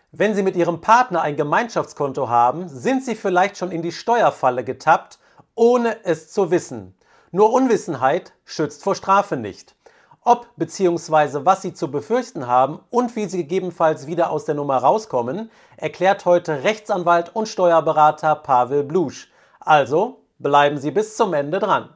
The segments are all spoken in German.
Wenn Sie mit Ihrem Partner ein Gemeinschaftskonto haben, sind Sie vielleicht schon in die Steuerfalle getappt, ohne es zu wissen. Nur Unwissenheit schützt vor Strafe nicht. Ob bzw. was Sie zu befürchten haben und wie Sie gegebenenfalls wieder aus der Nummer rauskommen, erklärt heute Rechtsanwalt und Steuerberater Pavel Blusch. Also bleiben Sie bis zum Ende dran.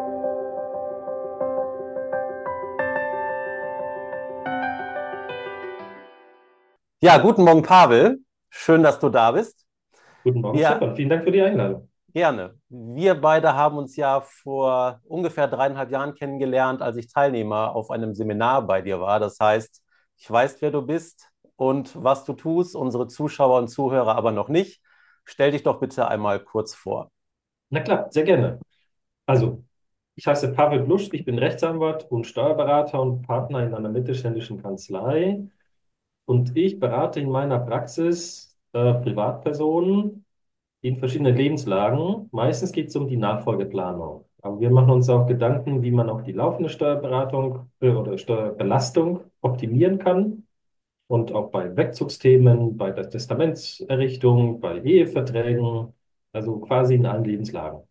Ja, guten Morgen, Pavel. Schön, dass du da bist. Guten Morgen, Wir Stefan. Vielen Dank für die Einladung. Gerne. Wir beide haben uns ja vor ungefähr 3,5 Jahren kennengelernt, als ich Teilnehmer auf einem Seminar bei dir war. Das heißt, ich weiß, wer du bist und was du tust, unsere Zuschauer und Zuhörer aber noch nicht. Stell dich doch bitte einmal kurz vor. Na klar, sehr gerne. Also, ich heiße Pavel Blusch, ich bin Rechtsanwalt und Steuerberater und Partner in einer mittelständischen Kanzlei. Und ich berate in meiner Praxis Privatpersonen in verschiedenen Lebenslagen. Meistens geht es um die Nachfolgeplanung. Aber wir machen uns auch Gedanken, wie man auch die laufende Steuerberatung oder Steuerbelastung optimieren kann. Und auch bei Wegzugsthemen, bei der Testamentserrichtung, bei Eheverträgen, also quasi in allen Lebenslagen.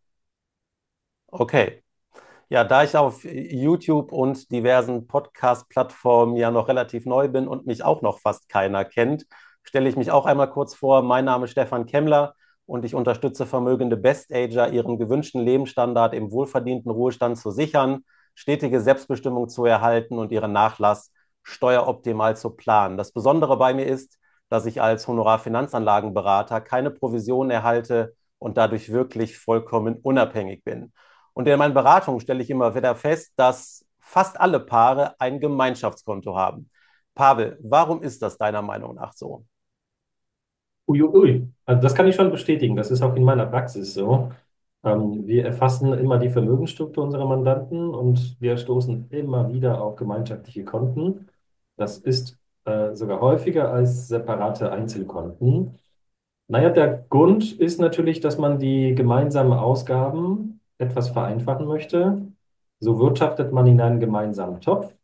Okay. Ja, da ich auf YouTube und diversen Podcast-Plattformen ja noch relativ neu bin und mich auch noch fast keiner kennt, stelle ich mich auch einmal kurz vor. Mein Name ist Stefan Kemmler und ich unterstütze vermögende Best-Ager, ihren gewünschten Lebensstandard im wohlverdienten Ruhestand zu sichern, stetige Selbstbestimmung zu erhalten und ihren Nachlass steueroptimal zu planen. Das Besondere bei mir ist, dass ich als Honorarfinanzanlagenberater keine Provision erhalte und dadurch wirklich vollkommen unabhängig bin. Und in meinen Beratungen stelle ich immer wieder fest, dass fast alle Paare ein Gemeinschaftskonto haben. Pavel, warum ist das deiner Meinung nach so? Uiuiui. Also das kann ich schon bestätigen. Das ist auch in meiner Praxis so. Wir erfassen immer die Vermögensstruktur unserer Mandanten und wir stoßen immer wieder auf gemeinschaftliche Konten. Das ist sogar häufiger als separate Einzelkonten. Naja, der Grund ist natürlich, dass man die gemeinsamen Ausgaben etwas vereinfachen möchte. So wirtschaftet man in einen gemeinsamen Topf.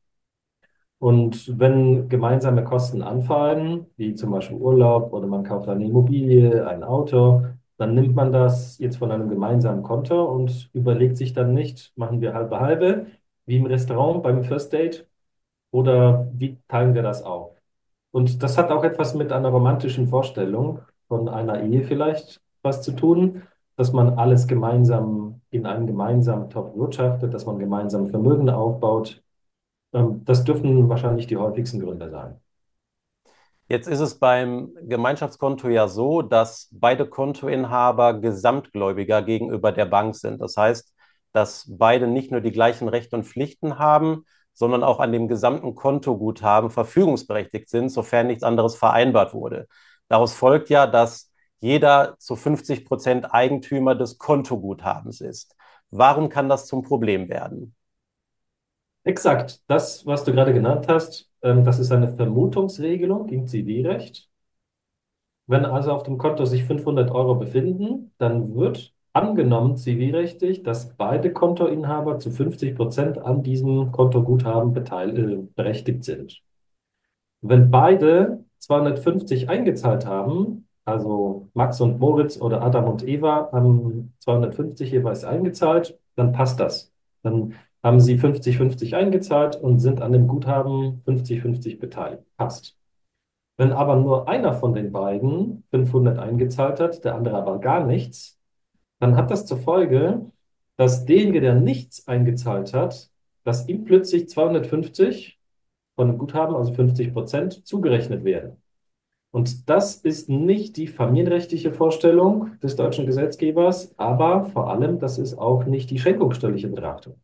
Und wenn gemeinsame Kosten anfallen, wie zum Beispiel Urlaub oder man kauft eine Immobilie, ein Auto, dann nimmt man das jetzt von einem gemeinsamen Konto und überlegt sich dann nicht, machen wir halbe halbe, wie im Restaurant beim First Date, oder wie teilen wir das auf? Und das hat auch etwas mit einer romantischen Vorstellung von einer Ehe vielleicht was zu tun, dass man alles gemeinsam in einem gemeinsamen Topf wirtschaftet, dass man gemeinsam Vermögen aufbaut. Das dürften wahrscheinlich die häufigsten Gründe sein. Jetzt ist es beim Gemeinschaftskonto ja so, dass beide Kontoinhaber Gesamtgläubiger gegenüber der Bank sind. Das heißt, dass beide nicht nur die gleichen Rechte und Pflichten haben, sondern auch an dem gesamten Kontoguthaben verfügungsberechtigt sind, sofern nichts anderes vereinbart wurde. Daraus folgt ja, dass jeder zu 50% Eigentümer des Kontoguthabens ist. Warum kann das zum Problem werden? Exakt, das, was du gerade genannt hast, das ist eine Vermutungsregelung im Zivilrecht. Wenn also auf dem Konto sich 500 Euro befinden, dann wird angenommen zivilrechtlich, dass beide Kontoinhaber zu 50% an diesem Kontoguthaben berechtigt sind. Wenn beide 250 eingezahlt haben, also Max und Moritz oder Adam und Eva haben 250 jeweils eingezahlt, dann passt das. Dann haben sie 50-50 eingezahlt und sind an dem Guthaben 50-50 beteiligt. Passt. Wenn aber nur einer von den beiden 500 eingezahlt hat, der andere aber gar nichts, dann hat das zur Folge, dass derjenige, der nichts eingezahlt hat, dass ihm plötzlich 250 von dem Guthaben, also 50%, zugerechnet werden. Und das ist nicht die familienrechtliche Vorstellung des deutschen Gesetzgebers, aber vor allem, das ist auch nicht die schenkungssteuerliche Betrachtung.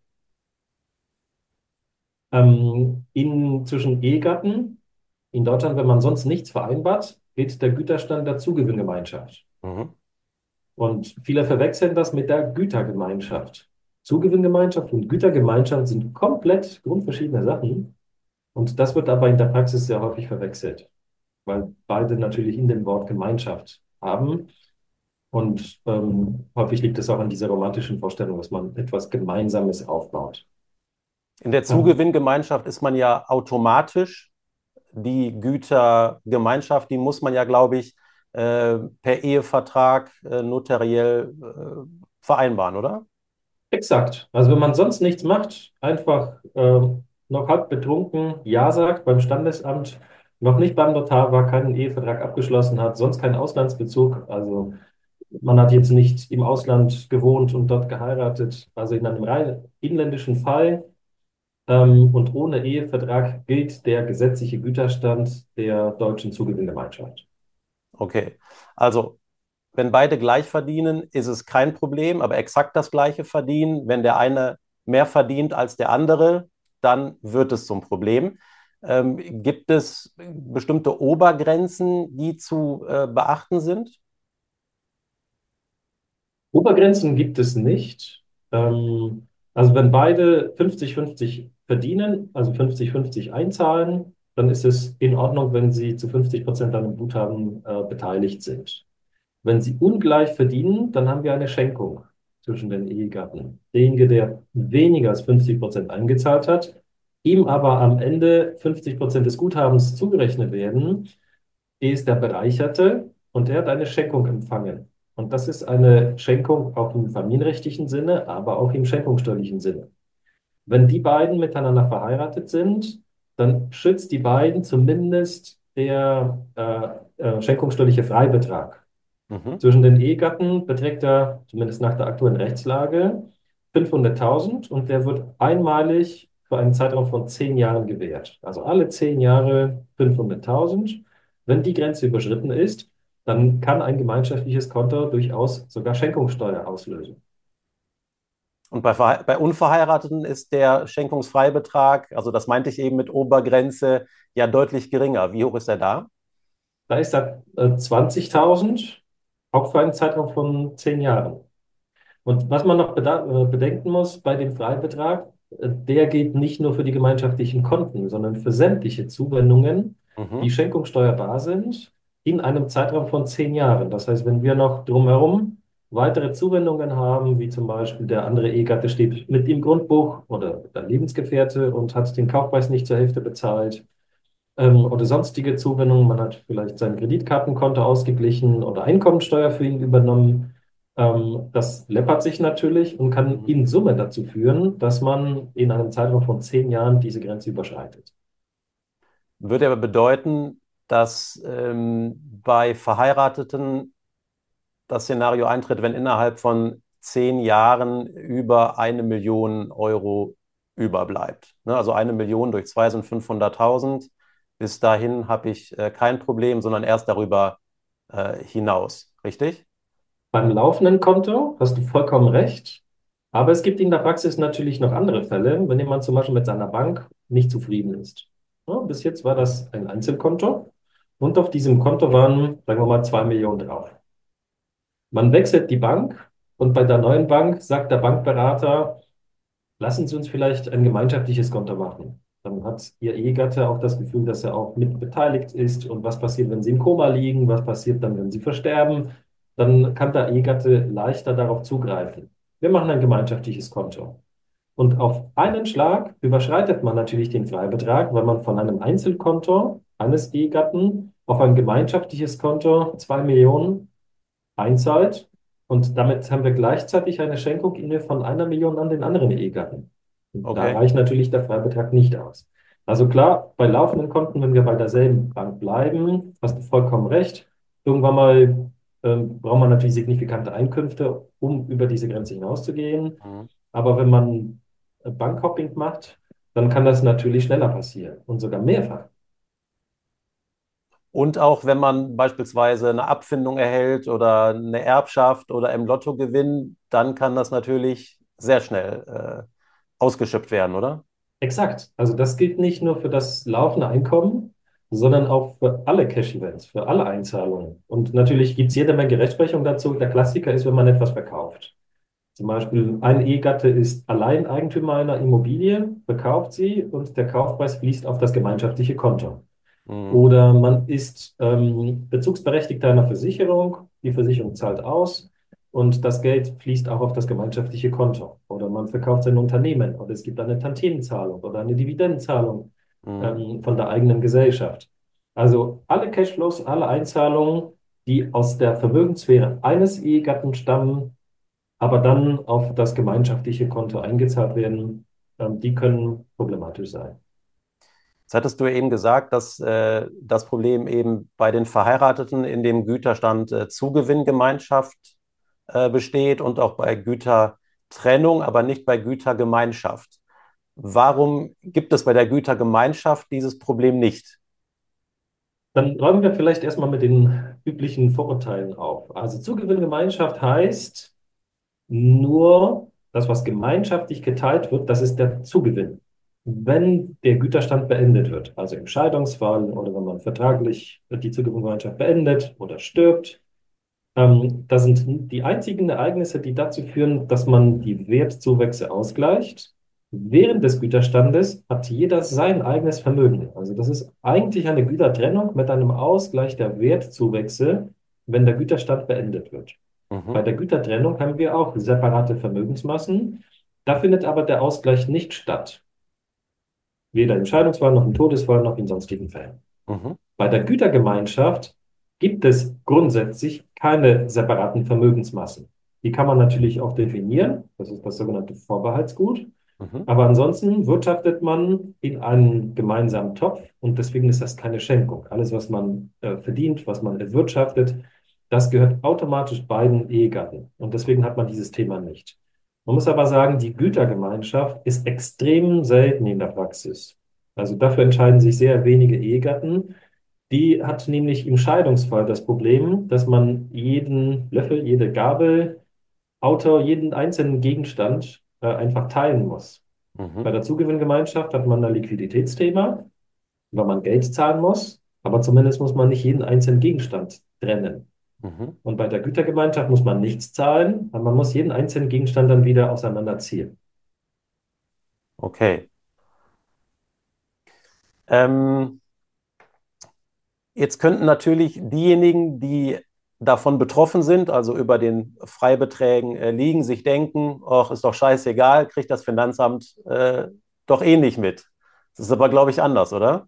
Zwischen Ehegatten in Deutschland, wenn man sonst nichts vereinbart, gilt der Güterstand der Zugewinngemeinschaft. Mhm. Und viele verwechseln das mit der Gütergemeinschaft. Zugewinngemeinschaft und Gütergemeinschaft sind komplett grundverschiedene Sachen. Und das wird aber in der Praxis sehr häufig verwechselt, weil beide natürlich in dem Wort Gemeinschaft haben. Und häufig liegt es auch an dieser romantischen Vorstellung, dass man etwas Gemeinsames aufbaut. In der Ähm, Zugewinngemeinschaft ist man ja automatisch die Gütergemeinschaft, die muss man ja, glaube ich, per Ehevertrag notariell vereinbaren, oder? Exakt. Also wenn man sonst nichts macht, einfach noch halb betrunken Ja sagt beim Standesamt, noch nicht beim Notar war, keinen Ehevertrag abgeschlossen hat, sonst keinen Auslandsbezug, also man hat jetzt nicht im Ausland gewohnt und dort geheiratet, also in einem rein inländischen Fall und ohne Ehevertrag gilt der gesetzliche Güterstand der deutschen Zugewinngemeinschaft. Okay. Also, wenn beide gleich verdienen, ist es kein Problem, aber exakt das gleiche verdienen, wenn der eine mehr verdient als der andere, dann wird es zum Problem. Gibt es bestimmte Obergrenzen, die zu beachten sind? Obergrenzen gibt es nicht. Also wenn beide 50-50 verdienen, also 50-50 einzahlen, dann ist es in Ordnung, wenn sie zu 50% an dem Guthaben beteiligt sind. Wenn sie ungleich verdienen, dann haben wir eine Schenkung zwischen den Ehegatten. Derjenige, der weniger als 50% eingezahlt hat, ihm aber am Ende 50% des Guthabens zugerechnet werden, ist der Bereicherte und er hat eine Schenkung empfangen. Und das ist eine Schenkung auch im familienrechtlichen Sinne, aber auch im schenkungssteuerlichen Sinne. Wenn die beiden miteinander verheiratet sind, dann schützt die beiden zumindest der schenkungssteuerliche Freibetrag. Mhm. Zwischen den Ehegatten beträgt er, zumindest nach der aktuellen Rechtslage, 500.000 und der wird einmalig für einen Zeitraum von 10 Jahren gewährt. Also alle 10 Jahre 500.000. Wenn die Grenze überschritten ist, dann kann ein gemeinschaftliches Konto durchaus sogar Schenkungssteuer auslösen. Und bei Unverheirateten ist der Schenkungsfreibetrag, also das meinte ich eben mit Obergrenze, ja deutlich geringer. Wie hoch ist er da? Da ist er 20.000, auch für einen Zeitraum von 10 Jahren. Und was man noch bedenken muss bei dem Freibetrag, der gilt nicht nur für die gemeinschaftlichen Konten, sondern für sämtliche Zuwendungen, die Mhm. schenkungssteuerbar sind, in einem Zeitraum von 10 Jahren. Das heißt, wenn wir noch drumherum weitere Zuwendungen haben, wie zum Beispiel der andere Ehegatte steht mit im Grundbuch oder der Lebensgefährte und hat den Kaufpreis nicht zur Hälfte bezahlt, oder sonstige Zuwendungen. Man hat vielleicht sein Kreditkartenkonto ausgeglichen oder Einkommensteuer für ihn übernommen. Das läppert sich natürlich und kann Mhm. in Summe dazu führen, dass man in einem Zeitraum von 10 Jahren diese Grenze überschreitet. Würde aber bedeuten, dass bei Verheirateten das Szenario eintritt, wenn innerhalb von 10 Jahren über 1 Million Euro überbleibt. Ne? Also 1 Million durch zwei sind 500.000. Bis dahin habe ich kein Problem, sondern erst darüber hinaus. Richtig? Beim laufenden Konto hast du vollkommen recht. Aber es gibt in der Praxis natürlich noch andere Fälle, wenn jemand zum Beispiel mit seiner Bank nicht zufrieden ist. Ja, bis jetzt war das ein Einzelkonto und auf diesem Konto waren, sagen wir mal, 2 Millionen drauf. Man wechselt die Bank und bei der neuen Bank sagt der Bankberater, lassen Sie uns vielleicht ein gemeinschaftliches Konto machen. Dann hat Ihr Ehegatte auch das Gefühl, dass er auch mit beteiligt ist. Und was passiert, wenn Sie im Koma liegen? Was passiert dann, wenn Sie versterben? Dann kann der Ehegatte leichter darauf zugreifen. Wir machen ein gemeinschaftliches Konto. Und auf einen Schlag überschreitet man natürlich den Freibetrag, weil man von einem Einzelkonto eines Ehegatten auf ein gemeinschaftliches Konto 2 Millionen einzahlt. Und damit haben wir gleichzeitig eine Schenkung in Höhe von 1 Million an den anderen Ehegatten. Und da Okay. reicht natürlich der Freibetrag nicht aus. Also klar, bei laufenden Konten, wenn wir bei derselben Bank bleiben, hast du vollkommen recht. Irgendwann mal braucht man natürlich signifikante Einkünfte, um über diese Grenze hinauszugehen. Mhm. Aber wenn man Bankhopping macht, dann kann das natürlich schneller passieren und sogar mehrfach. Und auch wenn man beispielsweise eine Abfindung erhält oder eine Erbschaft oder im Lottogewinn, dann kann das natürlich sehr schnell ausgeschöpft werden, oder? Exakt. Also das gilt nicht nur für das laufende Einkommen, sondern auch für alle Cash-Events, für alle Einzahlungen. Und natürlich gibt es jede Menge Rechtsprechung dazu. Der Klassiker ist, wenn man etwas verkauft. Zum Beispiel ein Ehegatte ist Alleineigentümer einer Immobilie, verkauft sie und der Kaufpreis fließt auf das gemeinschaftliche Konto. Mhm. Oder man ist Bezugsberechtigter einer Versicherung, die Versicherung zahlt aus und das Geld fließt auch auf das gemeinschaftliche Konto. Oder man verkauft sein Unternehmen oder es gibt eine Tantiemzahlung oder eine Dividendenzahlung. Mhm. von der eigenen Gesellschaft. Also alle Cashflows, alle Einzahlungen, die aus der Vermögenssphäre eines Ehegatten stammen, aber dann auf das gemeinschaftliche Konto eingezahlt werden, die können problematisch sein. Jetzt hattest du eben gesagt, dass das Problem eben bei den Verheirateten in dem Güterstand Zugewinngemeinschaft besteht und auch bei Gütertrennung, aber nicht bei Gütergemeinschaft. Warum gibt es bei der Gütergemeinschaft dieses Problem nicht? Dann räumen wir vielleicht erstmal mit den üblichen Vorurteilen auf. Also Zugewinngemeinschaft heißt, nur das, was gemeinschaftlich geteilt wird, das ist der Zugewinn. Wenn der Güterstand beendet wird, also im Scheidungsfall oder wenn man vertraglich die Zugewinngemeinschaft beendet oder stirbt, das sind die einzigen Ereignisse, die dazu führen, dass man die Wertzuwächse ausgleicht. Während des Güterstandes hat jeder sein eigenes Vermögen. Also das ist eigentlich eine Gütertrennung mit einem Ausgleich der Wertzuwächse, wenn der Güterstand beendet wird. Bei Mhm. der Gütertrennung haben wir auch separate Vermögensmassen. Da findet aber der Ausgleich nicht statt. Weder im Scheidungsfall noch im Todesfall noch in sonstigen Fällen. Mhm. Bei der Gütergemeinschaft gibt es grundsätzlich keine separaten Vermögensmassen. Die kann man natürlich auch definieren. Das ist das sogenannte Vorbehaltsgut. Mhm. Aber ansonsten wirtschaftet man in einen gemeinsamen Topf und deswegen ist das keine Schenkung. Alles, was man verdient, was man erwirtschaftet, das gehört automatisch beiden Ehegatten. Und deswegen hat man dieses Thema nicht. Man muss aber sagen, die Gütergemeinschaft ist extrem selten in der Praxis. Also dafür entscheiden sich sehr wenige Ehegatten. Die hat nämlich im Scheidungsfall das Problem, dass man jeden Löffel, jede Gabel, Auto, jeden einzelnen Gegenstand einfach teilen muss. Bei Mhm. der Zugewinngemeinschaft hat man ein Liquiditätsthema, weil man Geld zahlen muss, aber zumindest muss man nicht jeden einzelnen Gegenstand trennen. Mhm. Und bei der Gütergemeinschaft muss man nichts zahlen, aber man muss jeden einzelnen Gegenstand dann wieder auseinanderziehen. Okay. Ähm, Jetzt könnten natürlich diejenigen, die davon betroffen sind, also über den Freibeträgen liegen, sich denken, ach, ist doch scheißegal, kriegt das Finanzamt doch eh nicht mit. Das ist aber, glaube ich, anders, oder?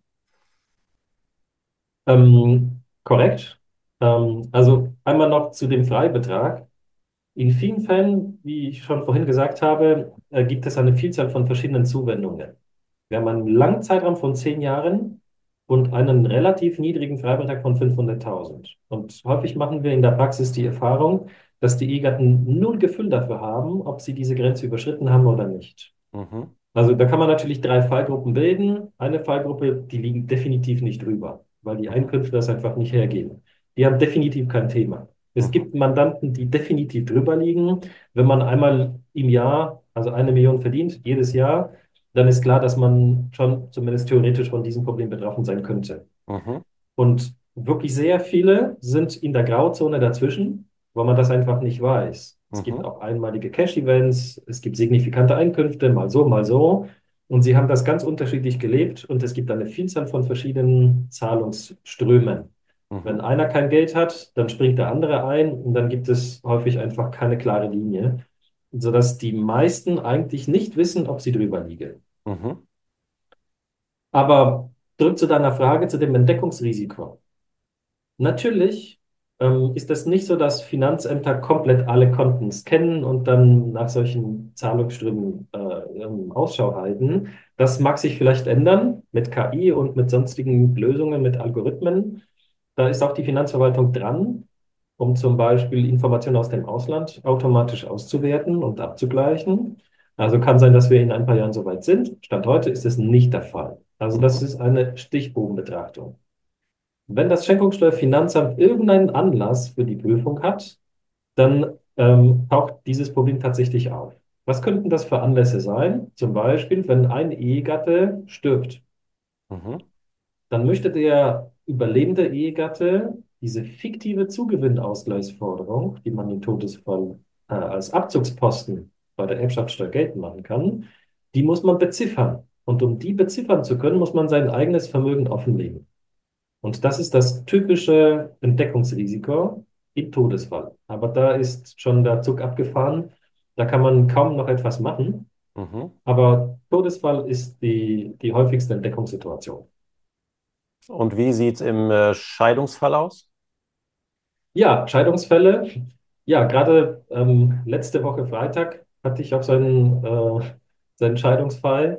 Korrekt. Also einmal noch zu dem Freibetrag. In vielen Fällen, wie ich schon vorhin gesagt habe, gibt es eine Vielzahl von verschiedenen Zuwendungen. Wir haben einen langen Zeitraum von 10 Jahren und einen relativ niedrigen Freibetrag von 500.000. Und häufig machen wir in der Praxis die Erfahrung, dass die Ehegatten null Gefühl dafür haben, ob sie diese Grenze überschritten haben oder nicht. Mhm. Also da kann man natürlich drei Fallgruppen bilden. Eine Fallgruppe, die liegen definitiv nicht drüber, weil die Mhm. Einkünfte das einfach nicht hergeben. Die haben definitiv kein Thema. Es Mhm. gibt Mandanten, die definitiv drüber liegen. Wenn man einmal im Jahr, also 1 Million verdient, jedes Jahr, dann ist klar, dass man schon zumindest theoretisch von diesem Problem betroffen sein könnte. Mhm. Und wirklich sehr viele sind in der Grauzone dazwischen, weil man das einfach nicht weiß. Es gibt Mhm. auch einmalige Cash-Events, es gibt signifikante Einkünfte, mal so, mal so. Und sie haben das ganz unterschiedlich gelebt und es gibt eine Vielzahl von verschiedenen Zahlungsströmen. Wenn Mhm. einer kein Geld hat, dann springt der andere ein und dann gibt es häufig einfach keine klare Linie, sodass die meisten eigentlich nicht wissen, ob sie drüber liegen. Mhm. Aber zurück zu deiner Frage zu dem Entdeckungsrisiko. Natürlich ist es nicht so, dass Finanzämter komplett alle Konten scannen und dann nach solchen Zahlungsströmen Ausschau halten. Das mag sich vielleicht ändern mit KI und mit sonstigen Lösungen, mit Algorithmen. Da ist auch die Finanzverwaltung dran, um zum Beispiel Informationen aus dem Ausland automatisch auszuwerten und abzugleichen. Also kann sein, dass wir in ein paar Jahren soweit sind. Stand heute ist es nicht der Fall. Also das Mhm. ist eine Stichprobenbetrachtung. Wenn das Schenkungssteuerfinanzamt irgendeinen Anlass für die Prüfung hat, dann taucht dieses Problem tatsächlich auf. Was könnten das für Anlässe sein? Zum Beispiel, wenn ein Ehegatte stirbt, Mhm. dann möchte der überlebende Ehegatte diese fiktive Zugewinnausgleichsforderung, die man im Todesfall als Abzugsposten bei der Erbschaftssteuer geltend machen kann, die muss man beziffern. Und um die beziffern zu können, muss man sein eigenes Vermögen offenlegen. Und das ist das typische Entdeckungsrisiko im Todesfall. Aber da ist schon der Zug abgefahren. Da kann man kaum noch etwas machen. Mhm. Aber Todesfall ist die häufigste Entdeckungssituation. Und wie sieht es im Scheidungsfall aus? Ja, Scheidungsfälle. Ja, gerade letzte Woche Freitag hatte ich auch seinen Scheidungsfall.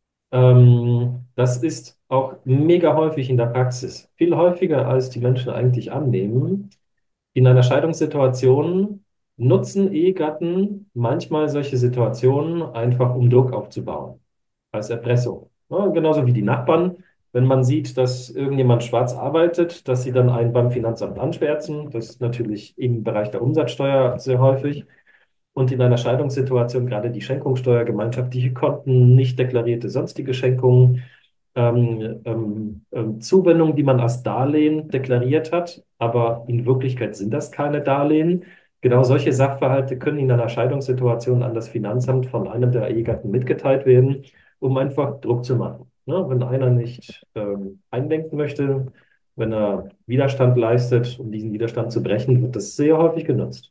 Das ist auch mega häufig in der Praxis. Viel häufiger, als die Menschen eigentlich annehmen. In einer Scheidungssituation nutzen Ehegatten manchmal solche Situationen einfach, um Druck aufzubauen, als Erpressung. Ja, genauso wie die Nachbarn, wenn man sieht, dass irgendjemand schwarz arbeitet, dass sie dann einen beim Finanzamt anschwärzen. Das ist natürlich im Bereich der Umsatzsteuer sehr häufig. Und in einer Scheidungssituation gerade die Schenkungssteuer, gemeinschaftliche Konten, nicht deklarierte sonstige Schenkungen, Zuwendungen, die man als Darlehen deklariert hat, aber in Wirklichkeit sind das keine Darlehen. Genau solche Sachverhalte können in einer Scheidungssituation an das Finanzamt von einem der Ehegatten mitgeteilt werden, um einfach Druck zu machen. Ne? Wenn einer nicht einlenken möchte, wenn er Widerstand leistet, um diesen Widerstand zu brechen, wird das sehr häufig genutzt.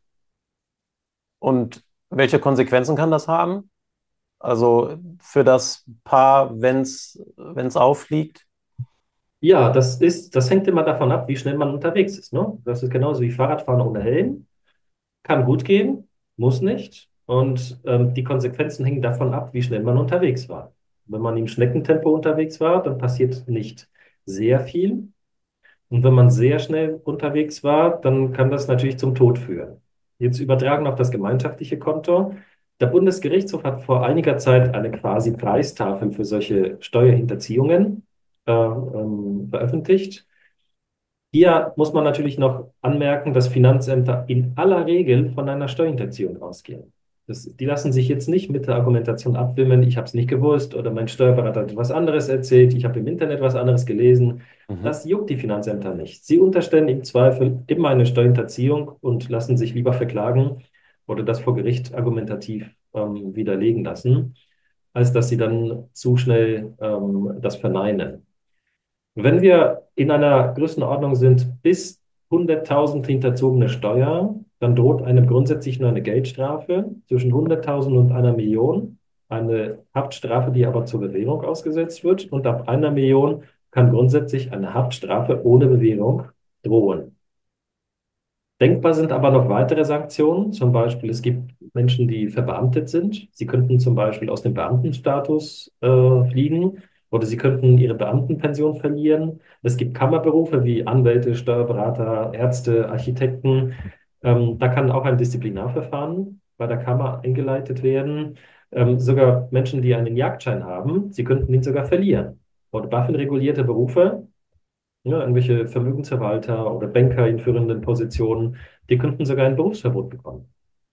Und welche Konsequenzen kann das haben? Also für das Paar, wenn es auffliegt? Ja, das hängt immer davon ab, wie schnell man unterwegs ist, ne? Das ist genauso wie Fahrradfahren ohne Helm. Kann gut gehen, muss nicht. Und die Konsequenzen hängen davon ab, wie schnell man unterwegs war. Wenn man im Schneckentempo unterwegs war, dann passiert nicht sehr viel. Und wenn man sehr schnell unterwegs war, dann kann das natürlich zum Tod führen. Jetzt übertragen auf das gemeinschaftliche Konto. Der Bundesgerichtshof hat vor einiger Zeit eine quasi Preistafel für solche Steuerhinterziehungen veröffentlicht. Hier muss man natürlich noch anmerken, dass Finanzämter in aller Regel von einer Steuerhinterziehung ausgehen. Die lassen sich jetzt nicht mit der Argumentation abwimmeln, ich habe es nicht gewusst oder mein Steuerberater hat was anderes erzählt, ich habe im Internet was anderes gelesen. Mhm. Das juckt die Finanzämter nicht. Sie unterstellen im Zweifel immer eine Steuerhinterziehung und lassen sich lieber verklagen oder das vor Gericht argumentativ widerlegen lassen, als dass sie dann zu schnell das verneinen. Wenn wir in einer Größenordnung sind bis 100.000 hinterzogene Steuer, dann droht einem grundsätzlich nur eine Geldstrafe zwischen 100.000 und 1 Million, eine Haftstrafe, die aber zur Bewährung ausgesetzt wird. Und ab 1 Million kann grundsätzlich eine Haftstrafe ohne Bewährung drohen. Denkbar sind aber noch weitere Sanktionen. Zum Beispiel, es gibt Menschen, die verbeamtet sind. Sie könnten zum Beispiel aus dem Beamtenstatus fliegen oder sie könnten ihre Beamtenpension verlieren. Es gibt Kammerberufe wie Anwälte, Steuerberater, Ärzte, Architekten. Da kann auch ein Disziplinarverfahren bei der Kammer eingeleitet werden. Sogar Menschen, die einen Jagdschein haben, sie könnten ihn sogar verlieren. Oder waffenregulierte Berufe, ja, irgendwelche Vermögensverwalter oder Banker in führenden Positionen, die könnten sogar ein Berufsverbot bekommen.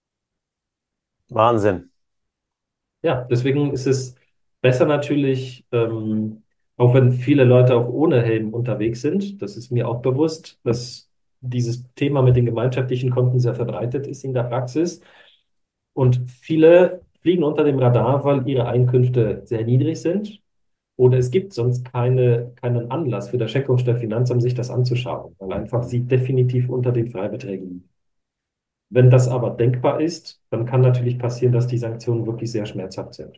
Wahnsinn. Ja, deswegen ist es besser natürlich, auch wenn viele Leute auch ohne Helm unterwegs sind, das ist mir auch bewusst, dass dieses Thema mit den gemeinschaftlichen Konten sehr verbreitet ist in der Praxis. Und viele fliegen unter dem Radar, weil ihre Einkünfte sehr niedrig sind. Oder es gibt sonst keinen Anlass für das Schenkungssteuerfinanzamt, sich das anzuschauen, weil einfach sie definitiv unter den Freibeträgen liegen. Wenn das aber denkbar ist, dann kann natürlich passieren, dass die Sanktionen wirklich sehr schmerzhaft sind.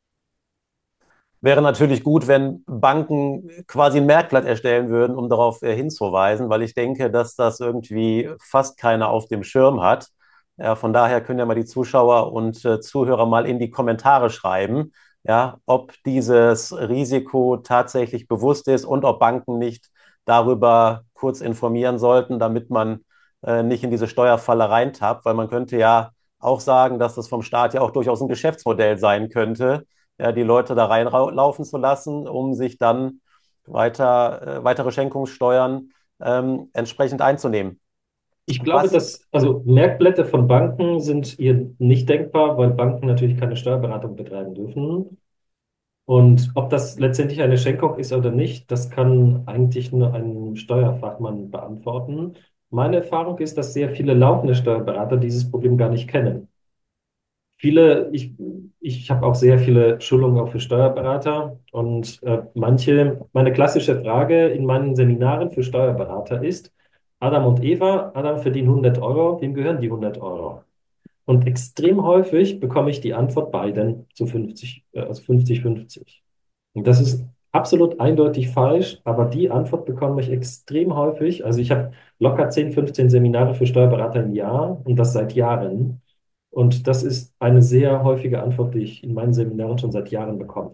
Wäre natürlich gut, wenn Banken quasi ein Merkblatt erstellen würden, um darauf hinzuweisen, weil ich denke, dass das irgendwie fast keiner auf dem Schirm hat. Ja, von daher können ja mal die Zuschauer und Zuhörer mal in die Kommentare schreiben, ja, ob dieses Risiko tatsächlich bewusst ist und ob Banken nicht darüber kurz informieren sollten, damit man nicht in diese Steuerfalle reintappt, weil man könnte ja auch sagen, dass das vom Staat ja auch durchaus ein Geschäftsmodell sein könnte, ja, die Leute da reinlaufen zu lassen, um sich dann weitere Schenkungssteuern entsprechend einzunehmen. Ich glaube, Was? also Merkblätter von Banken sind hier nicht denkbar, weil Banken natürlich keine Steuerberatung betreiben dürfen. Und ob das letztendlich eine Schenkung ist oder nicht, das kann eigentlich nur ein Steuerfachmann beantworten. Meine Erfahrung ist, dass sehr viele laufende Steuerberater dieses Problem gar nicht kennen. Viele, ich habe auch sehr viele Schulungen auch für Steuerberater und meine klassische Frage in meinen Seminaren für Steuerberater ist, Adam und Eva, Adam verdient 100 Euro, wem gehören die 100 Euro? Und extrem häufig bekomme ich die Antwort beiden zu 50, also 50-50. Und das ist absolut eindeutig falsch, aber die Antwort bekomme ich extrem häufig. Also ich habe locker 10, 15 Seminare für Steuerberater im Jahr und das seit Jahren. Und das ist eine sehr häufige Antwort, die ich in meinen Seminaren schon seit Jahren bekomme.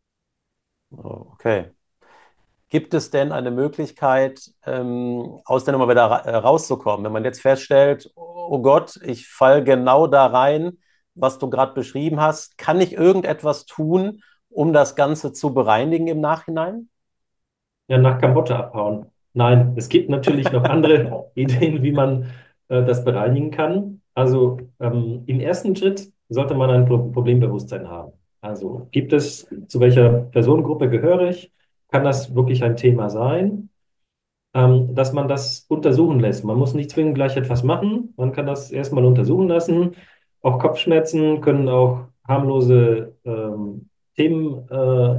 Oh, okay. Gibt es denn eine Möglichkeit, aus der Nummer wieder rauszukommen? Wenn man jetzt feststellt, oh Gott, ich falle genau da rein, was du gerade beschrieben hast, kann ich irgendetwas tun, um das Ganze zu bereinigen im Nachhinein? Ja, nach Kambodscha abhauen. Nein, es gibt natürlich noch andere Ideen, wie man das bereinigen kann. Also im ersten Schritt sollte man ein Problembewusstsein haben. Also gibt es, zu welcher Personengruppe gehöre ich? Kann das wirklich ein Thema sein? Dass man das untersuchen lässt. Man muss nicht zwingend gleich etwas machen. Man kann das erstmal untersuchen lassen. Auch Kopfschmerzen können auch harmlose Themen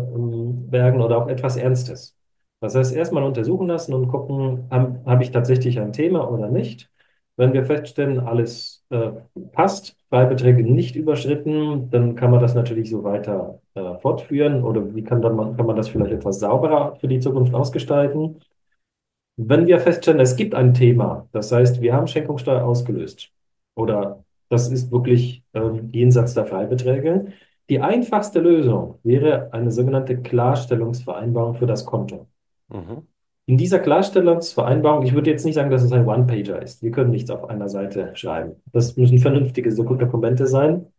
bergen oder auch etwas Ernstes. Das heißt, erstmal untersuchen lassen und gucken, hab ich tatsächlich ein Thema oder nicht. Wenn wir feststellen, alles passt, Freibeträge nicht überschritten, dann kann man das natürlich so weiter fortführen oder kann man das vielleicht etwas sauberer für die Zukunft ausgestalten. Wenn wir feststellen, es gibt ein Thema, das heißt, wir haben Schenkungssteuer ausgelöst oder das ist wirklich jenseits der Freibeträge, die einfachste Lösung wäre eine sogenannte Klarstellungsvereinbarung für das Konto. Mhm. In dieser Klarstellungsvereinbarung, ich würde jetzt nicht sagen, dass es ein One-Pager ist. Wir können nichts auf einer Seite schreiben. Das müssen vernünftige Dokumente sein,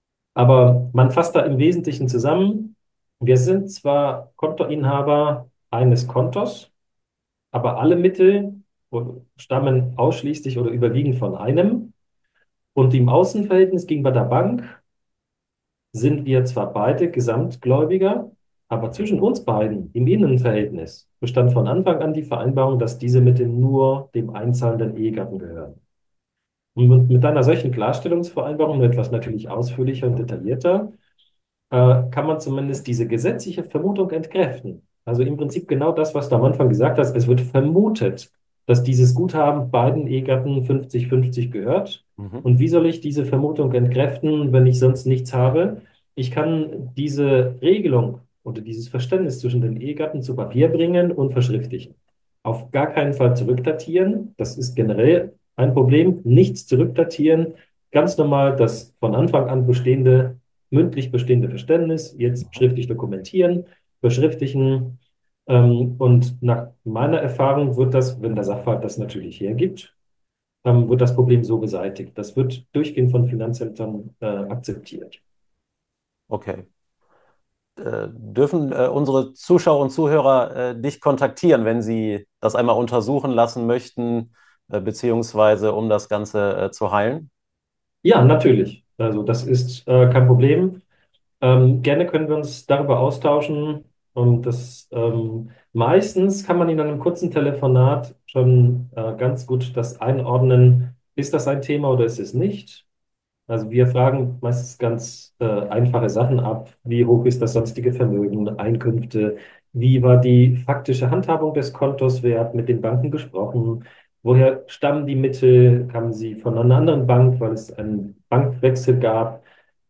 aber man fasst da im Wesentlichen zusammen. Wir sind zwar Kontoinhaber eines Kontos, aber alle Mittel stammen ausschließlich oder überwiegend von einem. Und im Außenverhältnis gegenüber der Bank sind wir zwar beide Gesamtgläubiger, aber zwischen uns beiden im Innenverhältnis bestand von Anfang an die Vereinbarung, dass diese Mittel nur dem einzahlenden Ehegatten gehören. Und mit einer solchen Klarstellungsvereinbarung, nur etwas natürlich ausführlicher und detaillierter, kann man zumindest diese gesetzliche Vermutung entkräften. Also im Prinzip genau das, was du am Anfang gesagt hast. Es wird vermutet, dass dieses Guthaben beiden Ehegatten 50-50 gehört. Mhm. Und wie soll ich diese Vermutung entkräften, wenn ich sonst nichts habe? Ich kann diese Regelung oder dieses Verständnis zwischen den Ehegatten zu Papier bringen und verschriftlichen. Auf gar keinen Fall zurückdatieren. Das ist generell ein Problem. Nichts zurückdatieren. Ganz normal das von Anfang an bestehende mündlich bestehende Verständnis, jetzt schriftlich dokumentieren, beschriftlichen. Und nach meiner Erfahrung wird das, wenn der Sachverhalt das natürlich hergibt, wird das Problem so beseitigt. Das wird durchgehend von Finanzämtern akzeptiert. Okay. Dürfen unsere Zuschauer und Zuhörer dich kontaktieren, wenn sie das einmal untersuchen lassen möchten, beziehungsweise um das Ganze zu heilen? Ja, natürlich. Also das ist kein Problem. Gerne können wir uns darüber austauschen und meistens kann man in einem kurzen Telefonat schon ganz gut das einordnen, ist das ein Thema oder ist es nicht? Also wir fragen meistens ganz einfache Sachen ab. Wie hoch ist das sonstige Vermögen, Einkünfte? Wie war die faktische Handhabung des Kontos? Wer hat mit den Banken gesprochen? Woher stammen die Mittel? Kamen sie von einer anderen Bank, weil es einen Bankwechsel gab?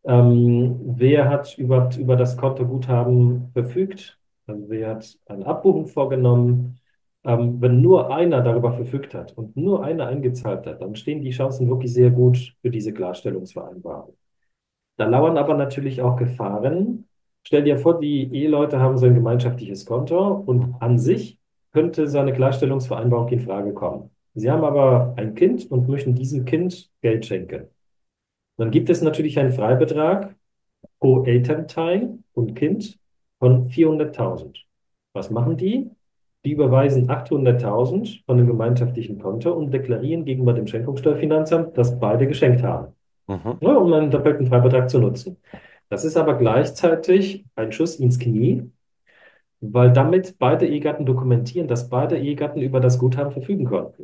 Wer hat überhaupt über das Kontoguthaben verfügt? Also wer hat eine Abbuchung vorgenommen? Wenn nur einer darüber verfügt hat und nur einer eingezahlt hat, dann stehen die Chancen wirklich sehr gut für diese Klarstellungsvereinbarung. Da lauern aber natürlich auch Gefahren. Stell dir vor, die Eheleute haben so ein gemeinschaftliches Konto und Mhm. an sich könnte so eine Klarstellungsvereinbarung in Frage kommen. Sie haben aber ein Kind und möchten diesem Kind Geld schenken. Dann gibt es natürlich einen Freibetrag pro Elternteil und Kind von 400.000. Was machen die? Die überweisen 800.000 von dem gemeinschaftlichen Konto und deklarieren gegenüber dem Schenkungssteuerfinanzamt, dass beide geschenkt haben, Mhm. ja, um einen doppelten Freibetrag zu nutzen. Das ist aber gleichzeitig ein Schuss ins Knie, weil damit beide Ehegatten dokumentieren, dass beide Ehegatten über das Guthaben verfügen konnten.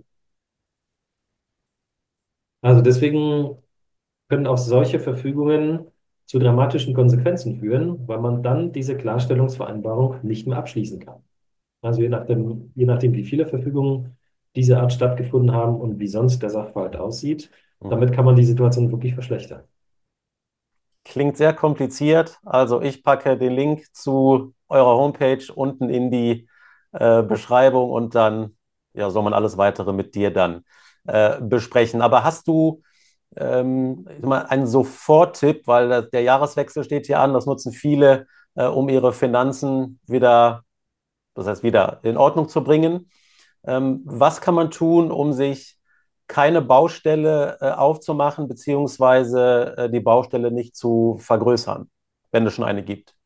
Also deswegen können auch solche Verfügungen zu dramatischen Konsequenzen führen, weil man dann diese Klarstellungsvereinbarung nicht mehr abschließen kann. Also je nachdem, wie viele Verfügungen dieser Art stattgefunden haben und wie sonst der Sachverhalt aussieht, Mhm. Damit kann man die Situation wirklich verschlechtern. Klingt sehr kompliziert. Also ich packe den Link zu eurer Homepage unten in die Beschreibung und dann ja, soll man alles weitere mit dir dann besprechen. Aber hast du ich sag mal, einen Soforttipp, weil der Jahreswechsel steht hier an, das nutzen viele, um ihre Finanzen wieder, das heißt wieder in Ordnung zu bringen. Was kann man tun, um sich keine Baustelle aufzumachen, beziehungsweise die Baustelle nicht zu vergrößern, wenn es schon eine gibt?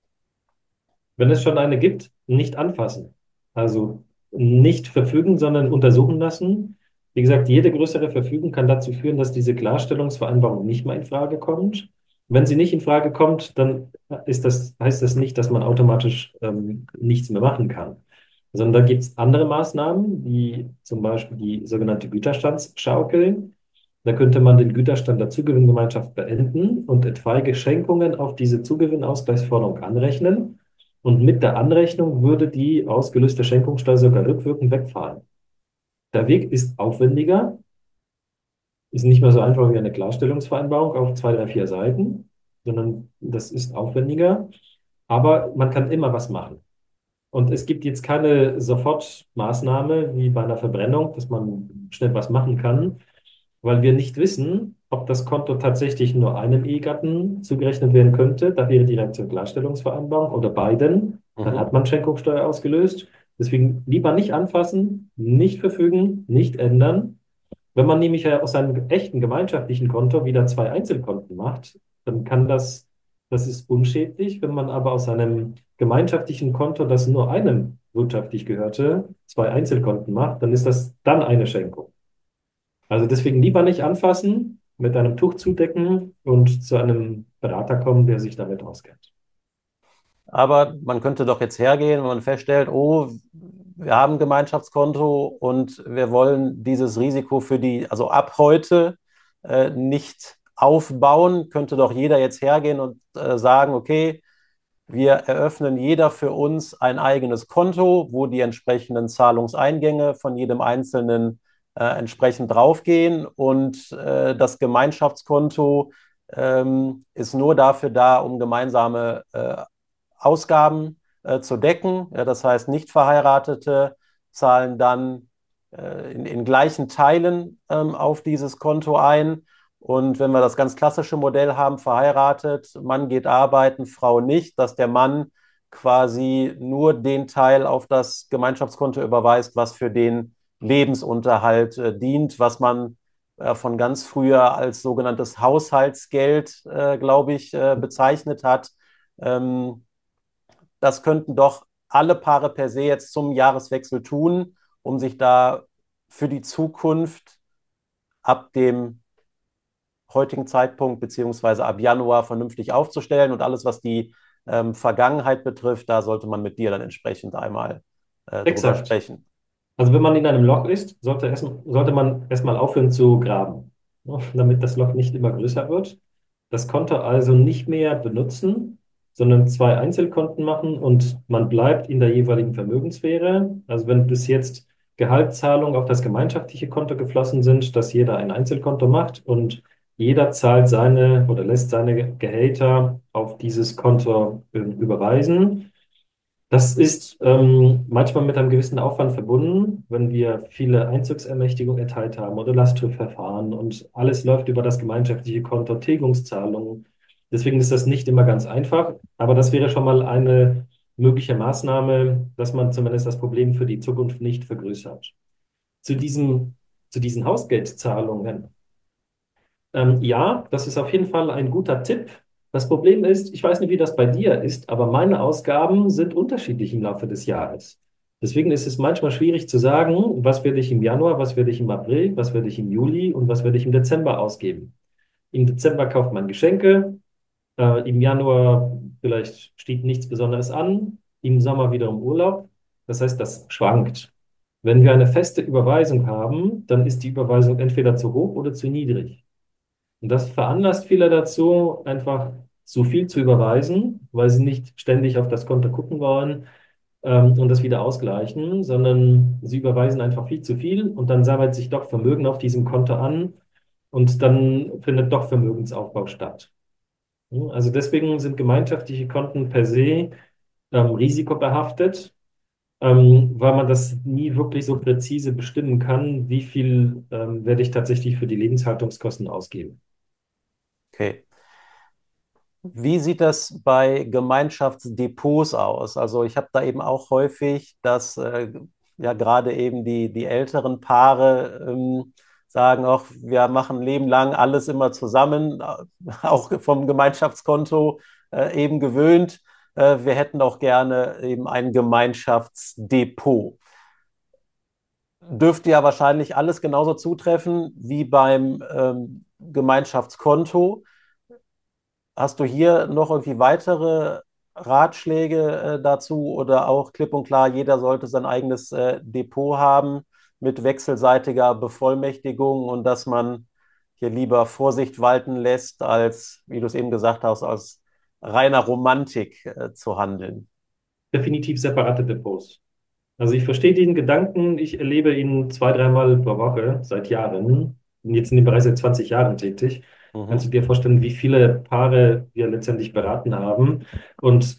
Wenn es schon eine gibt, nicht anfassen. Also nicht verfügen, sondern untersuchen lassen. Wie gesagt, jede größere Verfügung kann dazu führen, dass diese Klarstellungsvereinbarung nicht mehr in Frage kommt. Wenn sie nicht in Frage kommt, dann heißt das nicht, dass man automatisch nichts mehr machen kann. Sondern da gibt es andere Maßnahmen, wie zum Beispiel die sogenannte Güterstandsschaukel. Da könnte man den Güterstand der Zugewinngemeinschaft beenden und etwaige Schenkungen auf diese Zugewinnausgleichsforderung anrechnen. Und mit der Anrechnung würde die ausgelöste Schenkungssteuer sogar rückwirkend wegfallen. Der Weg ist aufwendiger, ist nicht mehr so einfach wie eine Klarstellungsvereinbarung auf zwei, drei, vier Seiten, sondern das ist aufwendiger. Aber man kann immer was machen. Und es gibt jetzt keine Sofortmaßnahme wie bei einer Verbrennung, dass man schnell was machen kann, weil wir nicht wissen, ob das Konto tatsächlich nur einem Ehegatten zugerechnet werden könnte. Da wäre die Reaktion Klarstellungsvereinbarung oder beiden. Dann Mhm. hat man Schenkungssteuer ausgelöst. Deswegen lieber nicht anfassen, nicht verfügen, nicht ändern. Wenn man nämlich ja aus seinem echten gemeinschaftlichen Konto wieder zwei Einzelkonten macht, dann das ist unschädlich. Wenn man aber aus einem gemeinschaftlichen Konto, das nur einem wirtschaftlich gehörte, zwei Einzelkonten macht, dann ist das dann eine Schenkung. Also deswegen lieber nicht anfassen, mit einem Tuch zudecken und zu einem Berater kommen, der sich damit auskennt. Aber man könnte doch jetzt hergehen, wenn man feststellt, oh, wir haben ein Gemeinschaftskonto und wir wollen dieses Risiko für die, also ab heute nicht aufbauen, könnte doch jeder jetzt hergehen und sagen, okay, wir eröffnen jeder für uns ein eigenes Konto, wo die entsprechenden Zahlungseingänge von jedem Einzelnen entsprechend draufgehen. Und das Gemeinschaftskonto ist nur dafür da, um gemeinsame Ausgaben zu decken. Ja, das heißt, Nichtverheiratete zahlen dann in gleichen Teilen auf dieses Konto ein. Und wenn wir das ganz klassische Modell haben, verheiratet, Mann geht arbeiten, Frau nicht, dass der Mann quasi nur den Teil auf das Gemeinschaftskonto überweist, was für den Lebensunterhalt dient, was man von ganz früher als sogenanntes Haushaltsgeld, glaube ich, bezeichnet hat. Ähm, Das könnten doch alle Paare per se jetzt zum Jahreswechsel tun, um sich da für die Zukunft ab dem heutigen Zeitpunkt beziehungsweise ab Januar vernünftig aufzustellen. Und alles, was die Vergangenheit betrifft, da sollte man mit dir dann entsprechend einmal drüber Exakt. sprechen. Also wenn man in einem Loch ist, sollte man erstmal aufhören zu graben, ne, damit das Loch nicht immer größer wird. Das Konto also nicht mehr benutzen, sondern zwei Einzelkonten machen und man bleibt in der jeweiligen Vermögenssphäre. Also wenn bis jetzt Gehaltszahlungen auf das gemeinschaftliche Konto geflossen sind, dass jeder ein Einzelkonto macht und jeder zahlt seine oder lässt seine Gehälter auf dieses Konto überweisen. Das ist manchmal mit einem gewissen Aufwand verbunden, wenn wir viele Einzugsermächtigungen erteilt haben oder Lastschriftverfahren und alles läuft über das gemeinschaftliche Konto, Tilgungszahlungen. Deswegen ist das nicht immer ganz einfach, aber das wäre schon mal eine mögliche Maßnahme, dass man zumindest das Problem für die Zukunft nicht vergrößert. Zu zu diesen Hausgeldzahlungen. Ja, das ist auf jeden Fall ein guter Tipp. Das Problem ist, ich weiß nicht, wie das bei dir ist, aber meine Ausgaben sind unterschiedlich im Laufe des Jahres. Deswegen ist es manchmal schwierig zu sagen, was werde ich im Januar, was werde ich im April, was werde ich im Juli und was werde ich im Dezember ausgeben. Im Dezember kauft man Geschenke, im Januar vielleicht steht nichts Besonderes an, im Sommer wiederum Urlaub. Das heißt, das schwankt. Wenn wir eine feste Überweisung haben, dann ist die Überweisung entweder zu hoch oder zu niedrig. Und das veranlasst viele dazu, einfach zu viel zu überweisen, weil sie nicht ständig auf das Konto gucken wollen, und das wieder ausgleichen, sondern sie überweisen einfach viel zu viel und dann sammelt sich doch Vermögen auf diesem Konto an. und dann findet doch Vermögensaufbau statt. Ja, also deswegen sind gemeinschaftliche Konten per se risikobehaftet, weil man das nie wirklich so präzise bestimmen kann, wie viel werde ich tatsächlich für die Lebenshaltungskosten ausgeben. Okay. Wie sieht das bei Gemeinschaftsdepots aus? Also ich habe da eben auch häufig, dass ja gerade eben die älteren Paare sagen, auch wir machen ein Leben lang alles immer zusammen, auch vom Gemeinschaftskonto eben gewöhnt. Wir hätten auch gerne eben ein Gemeinschaftsdepot. Dürfte ja wahrscheinlich alles genauso zutreffen wie beim Gemeinschaftskonto. Hast du hier noch irgendwie weitere Ratschläge dazu oder auch klipp und klar, jeder sollte sein eigenes Depot haben mit wechselseitiger Bevollmächtigung und dass man hier lieber Vorsicht walten lässt, als, wie du es eben gesagt hast, aus reiner Romantik zu handeln? Definitiv separate Depots. Also ich verstehe den Gedanken, ich erlebe ihn zwei, dreimal pro Woche seit Jahren. Bin jetzt in dem Bereich seit 20 Jahren tätig. Kannst du Mhm. dir vorstellen, wie viele Paare wir letztendlich beraten haben? Und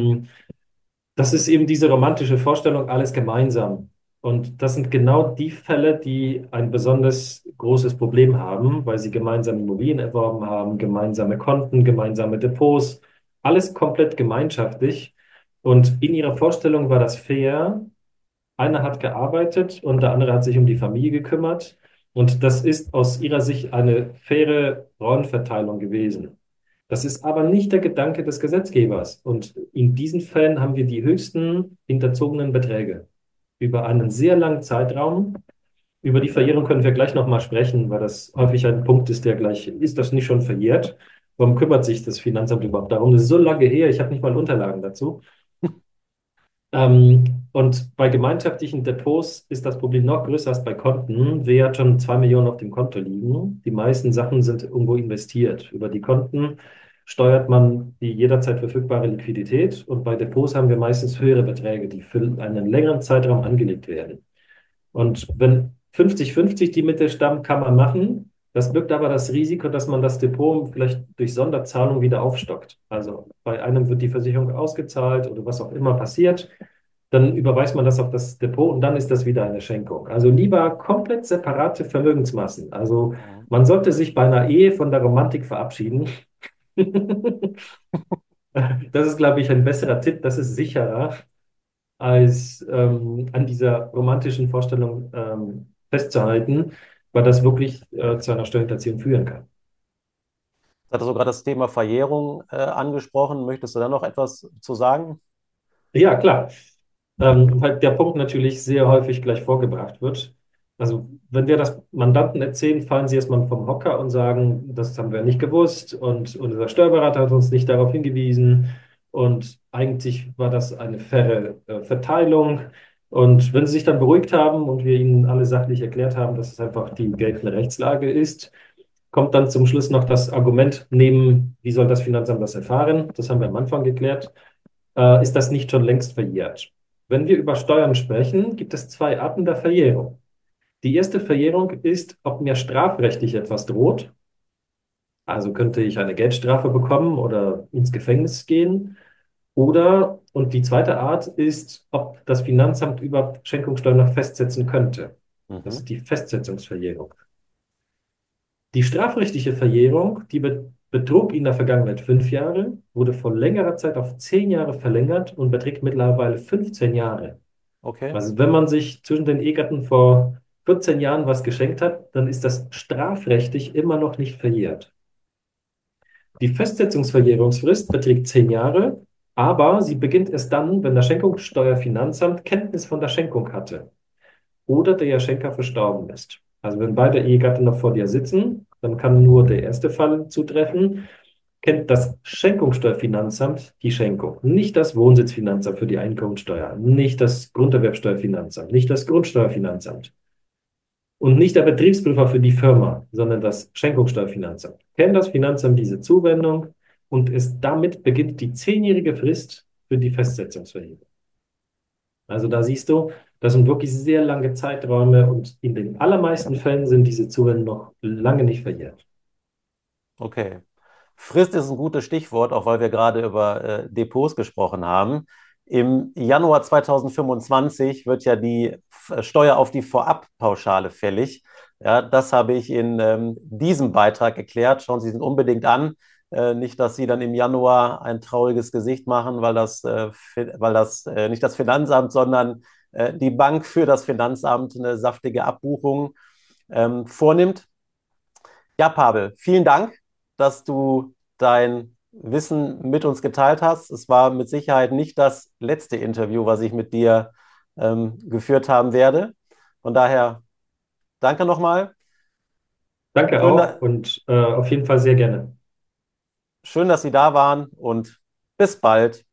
das ist eben diese romantische Vorstellung, alles gemeinsam. Und das sind genau die Fälle, die ein besonders großes Problem haben, weil sie gemeinsam Immobilien erworben haben, gemeinsame Konten, gemeinsame Depots, alles komplett gemeinschaftlich. Und in ihrer Vorstellung war das fair. Einer hat gearbeitet und der andere hat sich um die Familie gekümmert. Und das ist aus ihrer Sicht eine faire Rollenverteilung gewesen. Das ist aber nicht der Gedanke des Gesetzgebers. Und in diesen Fällen haben wir die höchsten hinterzogenen Beträge über einen sehr langen Zeitraum. Über die Verjährung können wir gleich nochmal sprechen, weil das häufig ein Punkt ist, der gleich, ist das nicht schon verjährt? Warum kümmert sich das Finanzamt überhaupt darum? Das ist so lange her, ich habe nicht mal Unterlagen dazu. Und bei gemeinschaftlichen Depots ist das Problem noch größer als bei Konten. Wer hat schon 2 Millionen auf dem Konto liegen? Die meisten Sachen sind irgendwo investiert. Über die Konten steuert man die jederzeit verfügbare Liquidität und bei Depots haben wir meistens höhere Beträge, die für einen längeren Zeitraum angelegt werden. Und wenn 50-50 die Mitte stammen, kann man machen. Das birgt aber das Risiko, dass man das Depot vielleicht durch Sonderzahlung wieder aufstockt. Also bei einem wird die Versicherung ausgezahlt oder was auch immer passiert. Dann überweist man das auf das Depot und dann ist das wieder eine Schenkung. Also lieber komplett separate Vermögensmassen. Also Mhm. man sollte sich bei einer Ehe von der Romantik verabschieden. Das ist, glaube ich, ein besserer Tipp. Das ist sicherer, als an dieser romantischen Vorstellung festzuhalten, weil das wirklich zu einer Steuerhinterziehung führen kann. Du hattest sogar das Thema Verjährung angesprochen. Möchtest du da noch etwas zu sagen? Ja, klar. Halt der Punkt natürlich sehr häufig gleich vorgebracht wird. Also, wenn wir das Mandanten erzählen, fallen sie erstmal vom Hocker und sagen, das haben wir nicht gewusst und unser Steuerberater hat uns nicht darauf hingewiesen und eigentlich war das eine faire Verteilung. Und wenn sie sich dann beruhigt haben und wir ihnen alle sachlich erklärt haben, dass es einfach die geltende Rechtslage ist, kommt dann zum Schluss noch das Argument neben, wie soll das Finanzamt das erfahren? Das haben wir am Anfang geklärt, ist das nicht schon längst verjährt? Wenn wir über Steuern sprechen, gibt es zwei Arten der Verjährung. Die erste Verjährung ist, ob mir strafrechtlich etwas droht. Also könnte ich eine Geldstrafe bekommen oder ins Gefängnis gehen. Oder, und die zweite Art ist, ob das Finanzamt überhaupt Schenkungssteuer noch festsetzen könnte. Das Mhm. ist die Festsetzungsverjährung. Die strafrechtliche Verjährung, die betrug in der Vergangenheit 5 Jahre, wurde vor längerer Zeit auf 10 Jahre verlängert und beträgt mittlerweile 15 Jahre. Okay. Also wenn man sich zwischen den Ehegatten vor 14 Jahren was geschenkt hat, dann ist das strafrechtlich immer noch nicht verjährt. Die Festsetzungsverjährungsfrist beträgt 10 Jahre, aber sie beginnt erst dann, wenn das Schenkungssteuerfinanzamt Kenntnis von der Schenkung hatte oder der Schenker verstorben ist. Also wenn beide Ehegatten noch vor dir sitzen, dann kann nur der erste Fall zutreffen. Kennt das Schenkungssteuerfinanzamt die Schenkung, nicht das Wohnsitzfinanzamt für die Einkommensteuer, nicht das Grunderwerbsteuerfinanzamt, nicht das Grundsteuerfinanzamt und nicht der Betriebsprüfer für die Firma, sondern das Schenkungssteuerfinanzamt. Kennt das Finanzamt diese Zuwendung und damit beginnt die 10-jährige Frist für die Festsetzungsverjährung. Also da siehst du, Das sind wirklich sehr lange Zeiträume und in den allermeisten Fällen sind diese Zuwendungen noch lange nicht verjährt. Okay. Frist ist ein gutes Stichwort, auch weil wir gerade über Depots gesprochen haben. Im Januar 2025 wird ja die Steuer auf die Vorabpauschale fällig. Ja, das habe ich in diesem Beitrag erklärt. Schauen Sie sich unbedingt an. Nicht, dass Sie dann im Januar ein trauriges Gesicht machen, weil das nicht das Finanzamt, sondern die Bank für das Finanzamt eine saftige Abbuchung vornimmt. Ja, Pavel, vielen Dank, dass du dein Wissen mit uns geteilt hast. Es war mit Sicherheit nicht das letzte Interview, was ich mit dir geführt haben werde. Von daher danke nochmal. Danke Schön, auch und auf jeden Fall sehr gerne. schön, dass Sie da waren und bis bald.